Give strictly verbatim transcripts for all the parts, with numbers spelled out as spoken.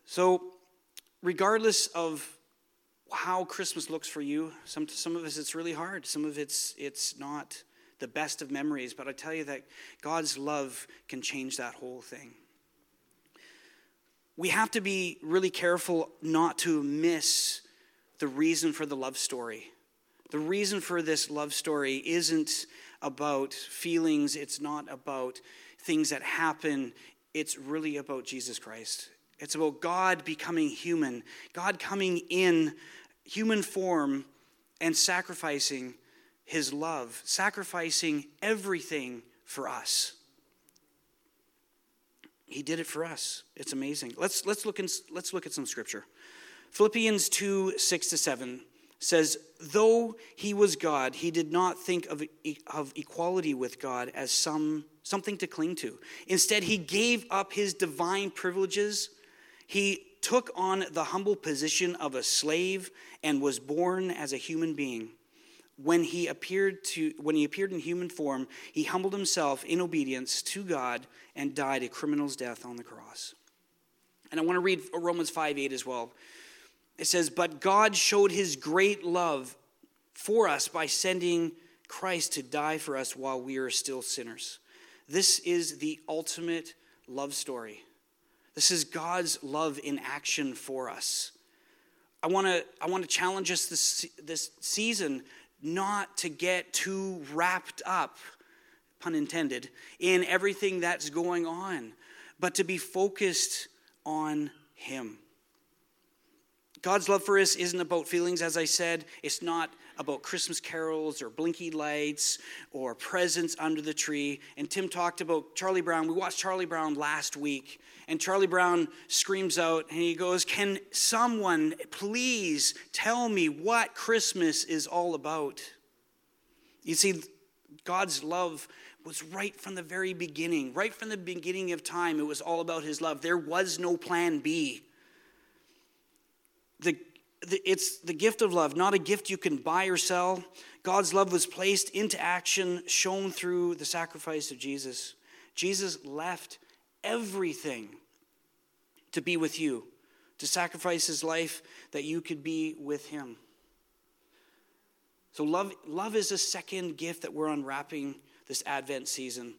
So, regardless of how Christmas looks for you, some some of us it's really hard. Some of it's it's not the best of memories, but I tell you that God's love can change that whole thing. We have to be really careful not to miss the reason for the love story. The reason for this love story isn't about feelings, it's not about things that happen, it's really about Jesus Christ. It's about God becoming human, God coming in human form and sacrificing his love, sacrificing everything for us. He did it for us. It's amazing. Let's let's look in, let's look at some scripture. Philippians two, six to seven says, though he was God, he did not think of, of equality with God as some something to cling to. Instead, he gave up his divine privileges. He took on the humble position of a slave and was born as a human being. When he appeared to when he appeared in human form, he humbled himself in obedience to God and died a criminal's death on the cross. And I want to read Romans five eight as well. It says, but God showed his great love for us by sending Christ to die for us while we are still sinners. This is the ultimate love story. This is God's love in action for us. I want to I want to challenge us this, this season not to get too wrapped up, pun intended, in everything that's going on, but to be focused on him. God's love for us isn't about feelings, as I said. It's not about Christmas carols or blinky lights or presents under the tree. And Tim talked about Charlie Brown. We watched Charlie Brown last week. And Charlie Brown screams out and he goes, can someone please tell me what Christmas is all about? You see, God's love was right from the very beginning. Right from the beginning of time, it was all about his love. There was no plan B. The, the, it's the gift of love, not a gift you can buy or sell. God's love was placed into action, shown through the sacrifice of Jesus. Jesus left everything to be with you, to sacrifice his life that you could be with him. So love, love is a second gift that we're unwrapping this Advent season.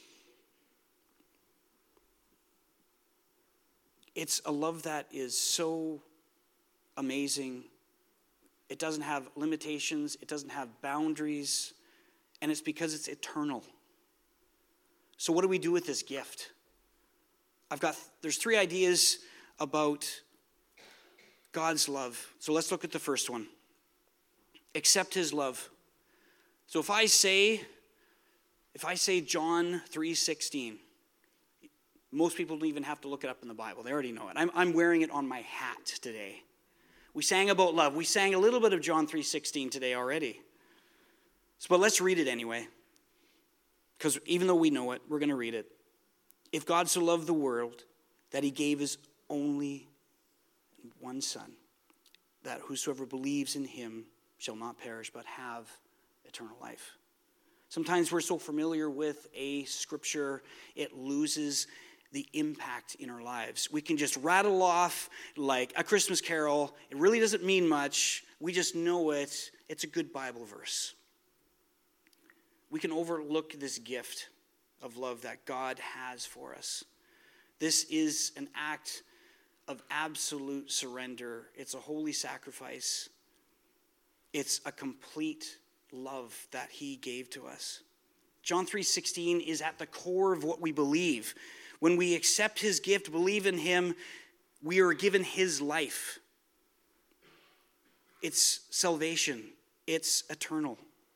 It's a love that is so amazing. It doesn't have limitations. It doesn't have boundaries. And it's because it's eternal. So what do we do with this gift? I've got, there's three ideas about God's love. So let's look at the first one. Accept his love. So if I say, if I say John three sixteen, most people don't even have to look it up in the Bible. They already know it. I'm, I'm wearing it on my hat today. We sang about love. We sang a little bit of John three sixteen today already. So, but let's read it anyway. Because even though we know it, we're going to read it. If God so loved the world that he gave his only one son, that whosoever believes in him shall not perish but have eternal life. Sometimes we're so familiar with a scripture, it loses the impact in our lives. We can just rattle off like a Christmas carol. It really doesn't mean much. We just know it. It's a good Bible verse. We can overlook this gift of love that God has for us. This is an act of absolute surrender. It's a holy sacrifice. It's a complete love that he gave to us. John three sixteen is at the core of what we believe. When we accept his gift, believe in him, we are given his life. It's salvation. It's eternal.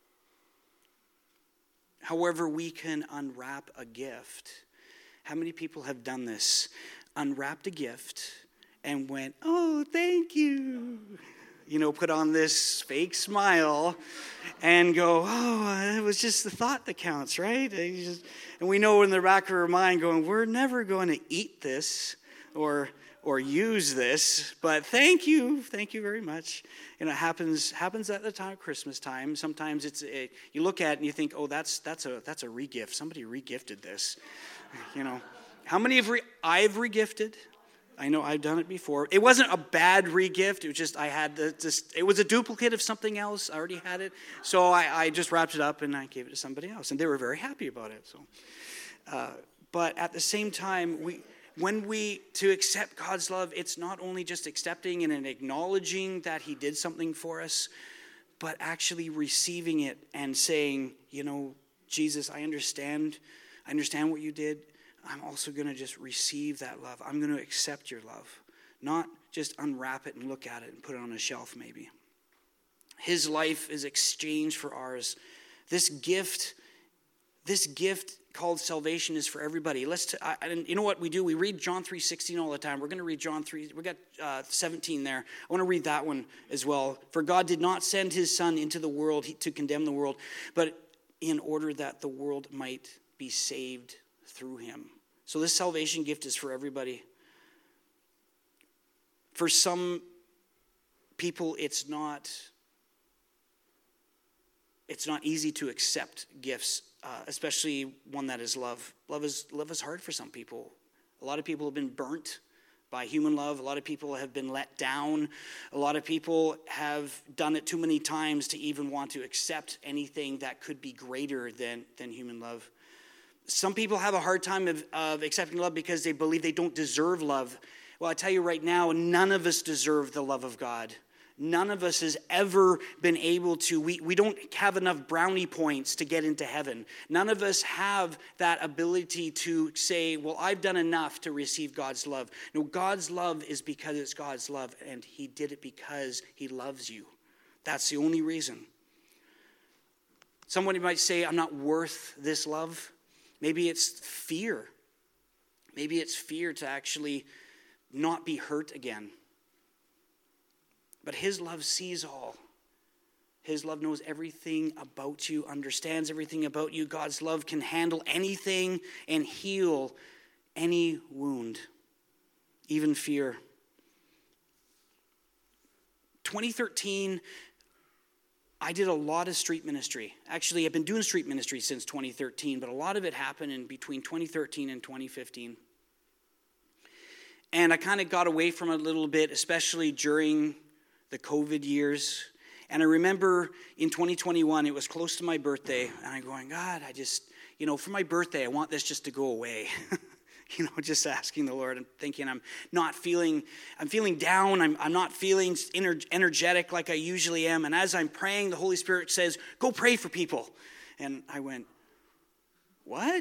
However, we can unwrap a gift. How many people have done this? Unwrapped a gift and went, oh, thank you. You know, put on this fake smile and go, oh, it was just the thought that counts, right? And, just, and we know in the back of our mind going, we're never going to eat this or or use this, but thank you, thank you very much. And it happens happens at the time of Christmas time. Sometimes it's a, you look at it and you think, oh, that's that's a that's a regift. Somebody regifted this. You know, how many have re- I've regifted? I know I've done it before. It wasn't a bad re-gift. It was just I had the just. It was a duplicate of something else. I already had it, so I, I just wrapped it up and I gave it to somebody else, and they were very happy about it. So, uh, but at the same time, we when we to accept God's love, it's not only just accepting and acknowledging that He did something for us, but actually receiving it and saying, you know, Jesus, I understand. I understand what you did. I'm also going to just receive that love. I'm going to accept your love, not just unwrap it and look at it and put it on a shelf maybe. His life is exchanged for ours. This gift, this gift called salvation is for everybody. Let's t- I, and you know what we do? We read John three sixteen all the time. We're going to read John three. We got uh, seventeen there. I want to read that one as well. For God did not send his Son into the world to condemn the world, but in order that the world might be saved through him. So this salvation gift is for everybody. For some people, it's not it's not easy to accept gifts, uh, especially one that is love. Love is love is hard for some people. A lot of people have been burnt by human love. A lot of people have been let down. A lot of people have done it too many times to even want to accept anything that could be greater than, than human love. Some people have a hard time of, of accepting love because they believe they don't deserve love. Well, I tell you right now, none of us deserve the love of God. None of us has ever been able to, we, we don't have enough brownie points to get into heaven. None of us have that ability to say, well, I've done enough to receive God's love. No, God's love is because it's God's love, and he did it because he loves you. That's the only reason. Somebody might say, I'm not worth this love. Maybe it's fear. Maybe it's fear to actually not be hurt again. But his love sees all. His love knows everything about you, understands everything about you. God's love can handle anything and heal any wound, even fear. twenty thirteen, I did a lot of street ministry. Actually, I've been doing street ministry since twenty thirteen, but a lot of it happened in between twenty thirteen and twenty fifteen. And I kind of got away from it a little bit, especially during the COVID years. And I remember in twenty twenty-one, it was close to my birthday, and I'm going, God, I just, you know, for my birthday, I want this just to go away. You know, just asking the Lord and thinking I'm not feeling, I'm feeling down. I'm, I'm not feeling ener- energetic like I usually am. And as I'm praying, the Holy Spirit says, go pray for people. And I went, what?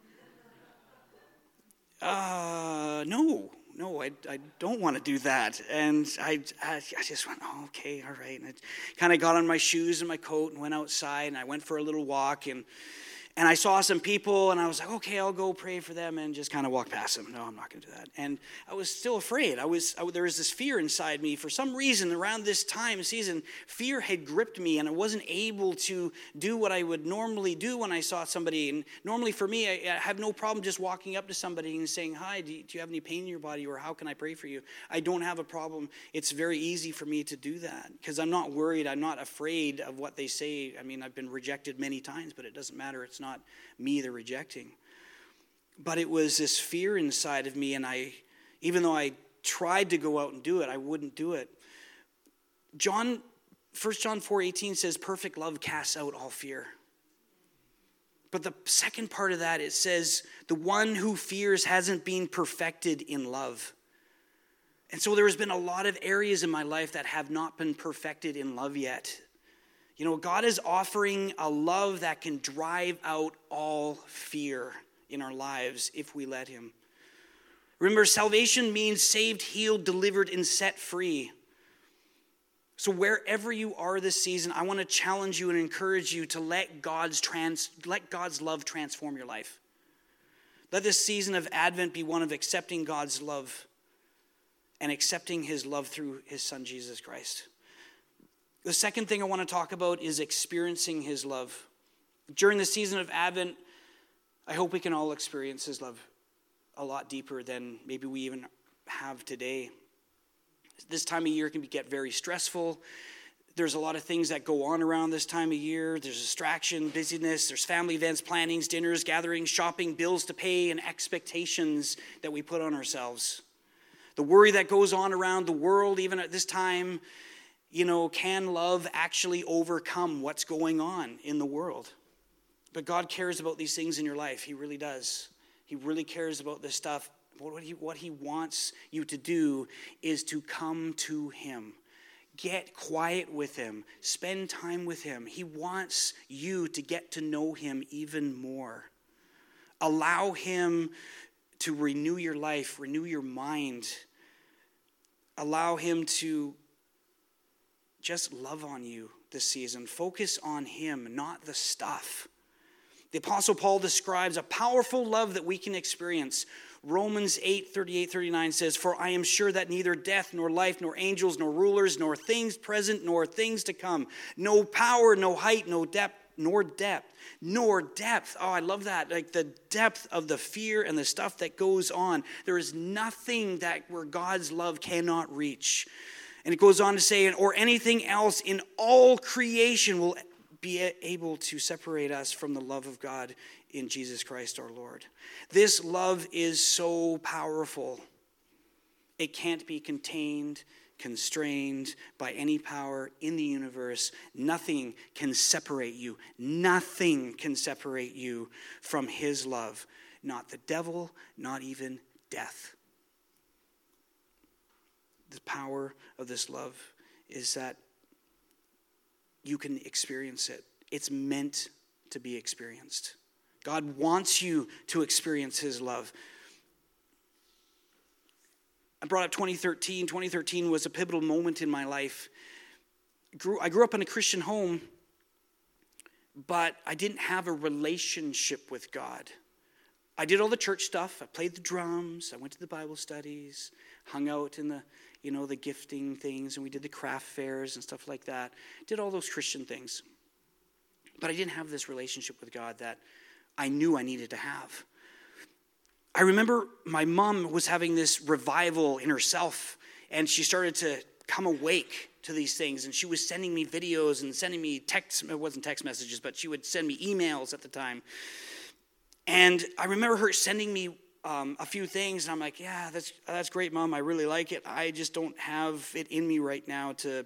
Uh, no. No, I, I don't want to do that. And I, I I just went, oh, okay, all right. And I kind of got on my shoes and my coat and went outside, and I went for a little walk, and and I saw some people, and I was like, okay, I'll go pray for them, and just kind of walk past them. No, I'm not going to do that. And I was still afraid. I was I, there was this fear inside me. For some reason, around this time season, fear had gripped me, and I wasn't able to do what I would normally do when I saw somebody. And normally for me, I, I have no problem just walking up to somebody and saying, hi, do you, do you have any pain in your body, or how can I pray for you? I don't have a problem. It's very easy for me to do that because I'm not worried. I'm not afraid of what they say. I mean, I've been rejected many times, but it doesn't matter. It's not me they're rejecting. But it was this fear inside of me, and I, even though I tried to go out and do it, I wouldn't do it. John, First John four eighteen says, perfect love casts out all fear. But the second part of that, it says, the one who fears hasn't been perfected in love. And so there has been a lot of areas in my life that have not been perfected in love yet. You know, God is offering a love that can drive out all fear in our lives if we let him. Remember, salvation means saved, healed, delivered, and set free. So wherever you are this season, I want to challenge you and encourage you to let God's trans, let God's love transform your life. Let this season of Advent be one of accepting God's love and accepting his love through his Son, Jesus Christ. The second thing I want to talk about is experiencing his love. During the season of Advent, I hope we can all experience his love a lot deeper than maybe we even have today. This time of year can get very stressful. There's a lot of things that go on around this time of year. There's distraction, busyness, there's family events, plannings, dinners, gatherings, shopping, bills to pay, and expectations that we put on ourselves. The worry that goes on around the world, even at this time, you know, can love actually overcome what's going on in the world? But God cares about these things in your life. He really does. He really cares about this stuff. What he, what he wants you to do is to come to him. Get quiet with him. Spend time with him. He wants you to get to know him even more. Allow him to renew your life, renew your mind. Allow him to just love on you this season. Focus on him, not the stuff. The Apostle Paul describes a powerful love that we can experience. Romans eight, thirty-eight, thirty-nine says, "For I am sure that neither death, nor life, nor angels, nor rulers, nor things present, nor things to come, no power, no height, no depth, nor depth, nor depth." Oh, I love that. Like the depth of the fear and the stuff that goes on. There is nothing that where God's love cannot reach. And it goes on to say, "Or anything else in all creation will be able to separate us from the love of God in Jesus Christ our Lord." This love is so powerful. It can't be contained, constrained by any power in the universe. Nothing can separate you. Nothing can separate you from his love. Not the devil, not even death. The power of this love is that you can experience it. It's meant to be experienced. God wants you to experience his love. I brought up twenty thirteen. twenty thirteen was a pivotal moment in my life. I grew, I grew up in a Christian home, but I didn't have a relationship with God. I did all the church stuff. I played the drums. I went to the Bible studies, hung out in the, you know, the gifting things, and we did the craft fairs and stuff like that. Did all those Christian things. But I didn't have this relationship with God that I knew I needed to have. I remember my mom was having this revival in herself, and she started to come awake to these things, and she was sending me videos and sending me text, it wasn't text messages, but she would send me emails at the time. And I remember her sending me um, a few things, and I'm like, yeah, that's that's great, Mom. I really like it. I just don't have it in me right now to,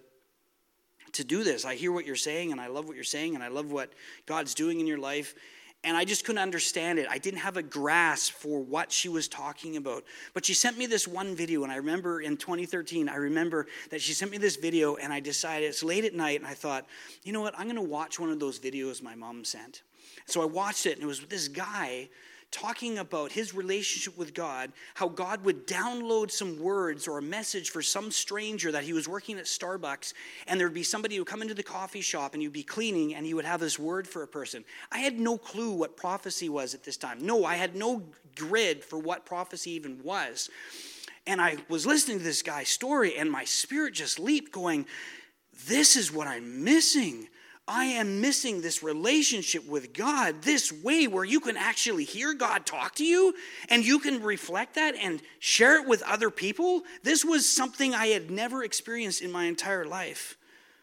to do this. I hear what you're saying, and I love what you're saying, and I love what God's doing in your life. And I just couldn't understand it. I didn't have a grasp for what she was talking about. But she sent me this one video, and I remember in twenty thirteen, I remember that she sent me this video, and I decided, it's late at night, and I thought, you know what, I'm going to watch one of those videos my mom sent. So I watched it, and it was this guy talking about his relationship with God, how God would download some words or a message for some stranger that he was working at Starbucks, and there would be somebody who would come into the coffee shop, and you'd be cleaning, and he would have this word for a person. I had no clue what prophecy was at this time. No, I had no grid for what prophecy even was. And I was listening to this guy's story, and my spirit just leaped going, this is what I'm missing. I am missing this relationship with God this way where you can actually hear God talk to you and you can reflect that and share it with other people. This was something I had never experienced in my entire life.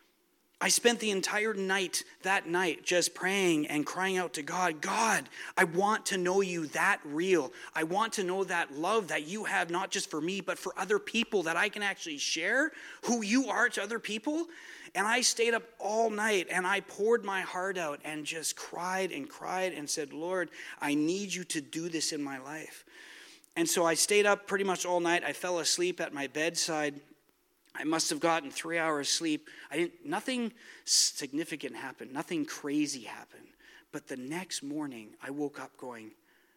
I spent the entire night that night just praying and crying out to God, God, I want to know you that real. I want to know that love that you have not just for me but for other people, that I can actually share who you are to other people. And I stayed up all night and I poured my heart out and just cried and cried and said, Lord, I need you to do this in my life. And so I stayed up pretty much all night. I fell asleep at my bedside. I must have gotten three hours sleep. I didn't, nothing significant happened. Nothing crazy happened. But the next morning I woke up going,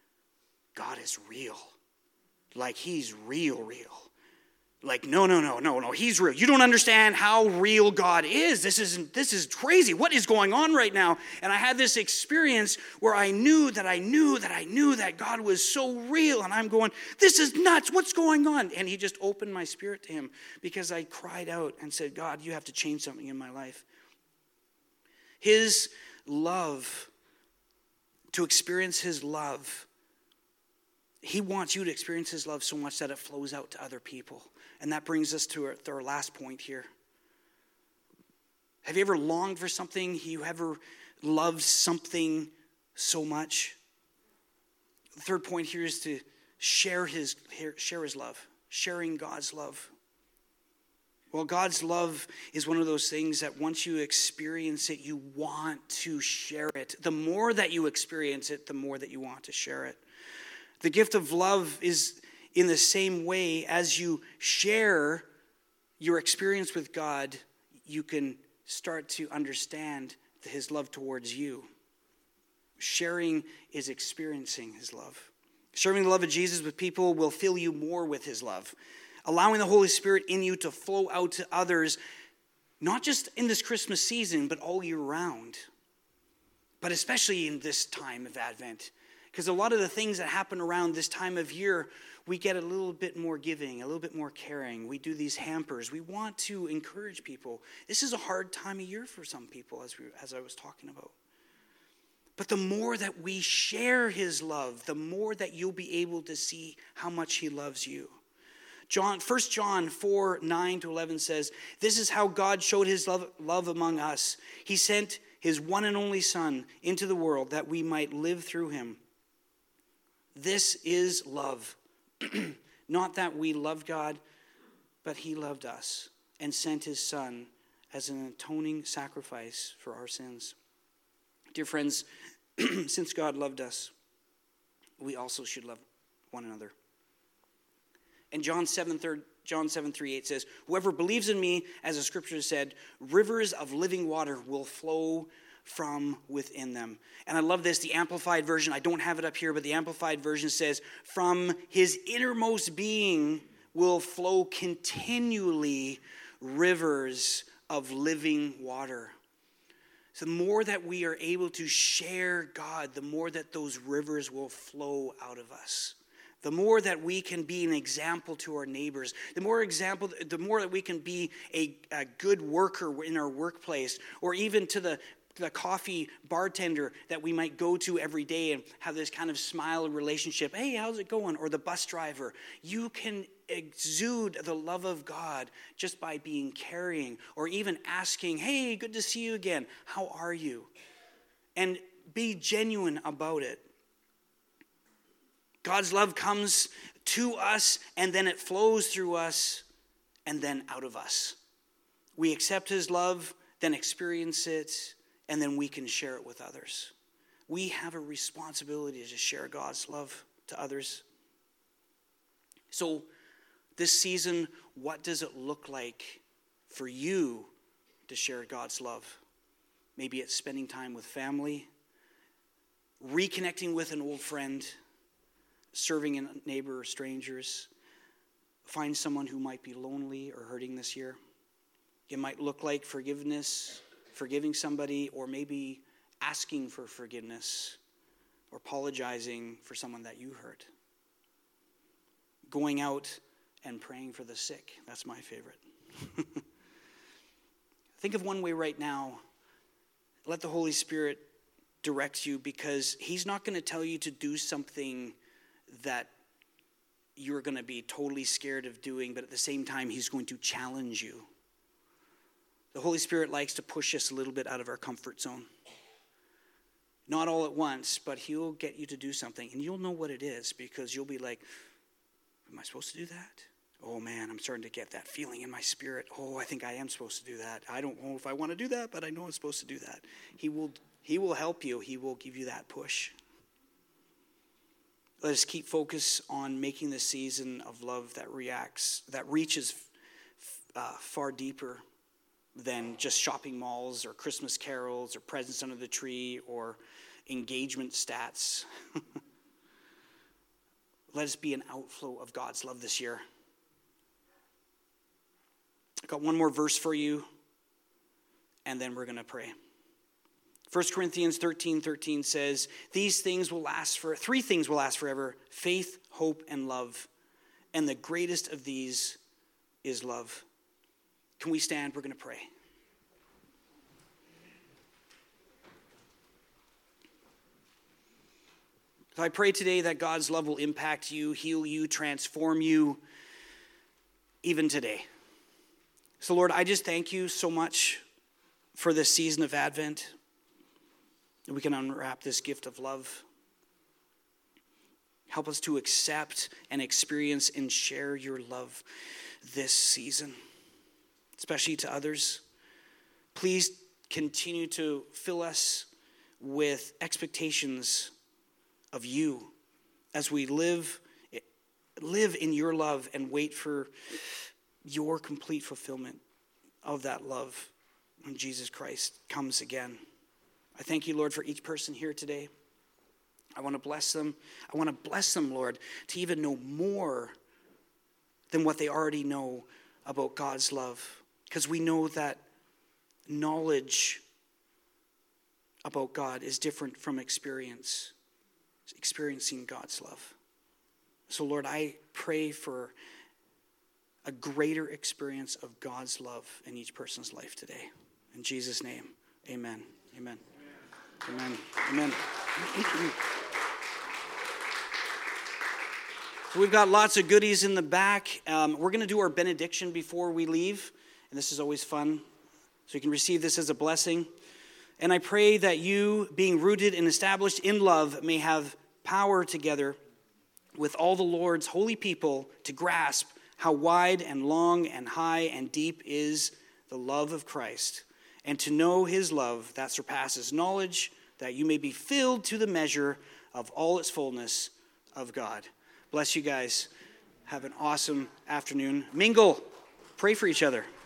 God is real. Like he's real, real. Like, no, no, no, no, no, he's real. You don't understand how real God is. This isn't, this is crazy. What is going on right now? And I had this experience where I knew that I knew that I knew that God was so real. And I'm going, this is nuts. What's going on? And he just opened my spirit to him because I cried out and said, God, you have to change something in my life. His love, to experience his love, he wants you to experience his love so much that it flows out to other people. And that brings us to our, to our last point here. Have you ever longed for something? Have you ever loved something so much? The third point here is to share his share his love. sharing God's love? Well, God's love is one of those things that once you experience it, you want to share it. The more that you experience it, the more that you want to share it. The gift of love is in the same way as you share your experience with God, you can start to understand his love towards you. Sharing is experiencing his love. Sharing the love of Jesus with people will fill you more with his love. Allowing the Holy Spirit in you to flow out to others, not just in this Christmas season, but all year round. But especially in this time of Advent. Because a lot of the things that happen around this time of year, we get a little bit more giving, a little bit more caring. We do these hampers. We want to encourage people. This is a hard time of year for some people, as we, as I was talking about. But the more that we share his love, the more that you'll be able to see how much he loves you. John, First John four, nine to eleven says, this is how God showed his love, love among us. He sent his one and only Son into the world that we might live through him. This is love. Not that we loved God, but he loved us and sent his Son as an atoning sacrifice for our sins. Dear friends, since God loved us, we also should love one another. And John seven, John seven, three, eight says, whoever believes in me, as the scripture said, rivers of living water will flow from within them. And I love this, the Amplified version, I don't have it up here, but the Amplified version says, from his innermost being will flow continually rivers of living water. So the more that we are able to share God, the more that those rivers will flow out of us. The more that we can be an example to our neighbors, the more example, the more that we can be a, a good worker in our workplace, or even to the, the coffee bartender that we might go to every day and have this kind of smile relationship. Hey, how's it going? Or the bus driver. You can exude the love of God just by being caring, or even asking, hey, good to see you again. How are you? And be genuine about it. God's love comes to us, and then it flows through us, and then out of us. We accept his love, then experience it, and then we can share it with others. We have a responsibility to share God's love to others. So this season, what does it look like for you to share God's love? Maybe it's spending time with family, reconnecting with an old friend, serving a neighbor or strangers. Find someone who might be lonely or hurting this year. It might look like forgiveness, forgiving somebody, or maybe asking for forgiveness or apologizing for someone that you hurt. Going out and praying for the sick. That's my favorite. Think of one way right now. Let the Holy Spirit direct you, because he's not going to tell you to do something that you're going to be totally scared of doing, but at the same time, he's going to challenge you. The Holy Spirit likes to push us a little bit out of our comfort zone. Not all at once, but he'll get you to do something, and you'll know what it is, because you'll be like, am I supposed to do that? Oh man, I'm starting to get that feeling in my spirit. Oh, I think I am supposed to do that. I don't know if I want to do that, but I know I'm supposed to do that. He will, he will help you. He will give you that push. Let us keep focus on making this season of love that reacts, that reaches uh, far deeper than just shopping malls or Christmas carols or presents under the tree or engagement stats. Let us be an outflow of God's love this year. I got one more verse for you, and then we're going to pray. First Corinthians thirteen thirteen says, these things will last for, three things will last forever: faith, hope, and love. And the greatest of these is love. Can we stand? We're going to pray. So I pray today that God's love will impact you, heal you, transform you, even today. So Lord, I just thank you so much for this season of Advent. We can unwrap this gift of love. Help us to accept and experience and share your love this season, especially to others. Please continue to fill us with expectations of you as we live, live in your love and wait for your complete fulfillment of that love when Jesus Christ comes again. I thank you, Lord, for each person here today. I want to bless them. I want to bless them, Lord, to even know more than what they already know about God's love. Because we know that knowledge about God is different from experience, experiencing God's love. So, Lord, I pray for a greater experience of God's love in each person's life today. In Jesus' name, amen. Amen. Amen. Amen. Amen. So we've got lots of goodies in the back. Um, we're going to do our benediction before we leave, and this is always fun. So you can receive this as a blessing. And I pray that you, being rooted and established in love, may have power together with all the Lord's holy people to grasp how wide and long and high and deep is the love of Christ, and to know his love that surpasses knowledge, that you may be filled to the measure of all its fullness of God. Bless you guys. Have an awesome afternoon. Mingle. Pray for each other.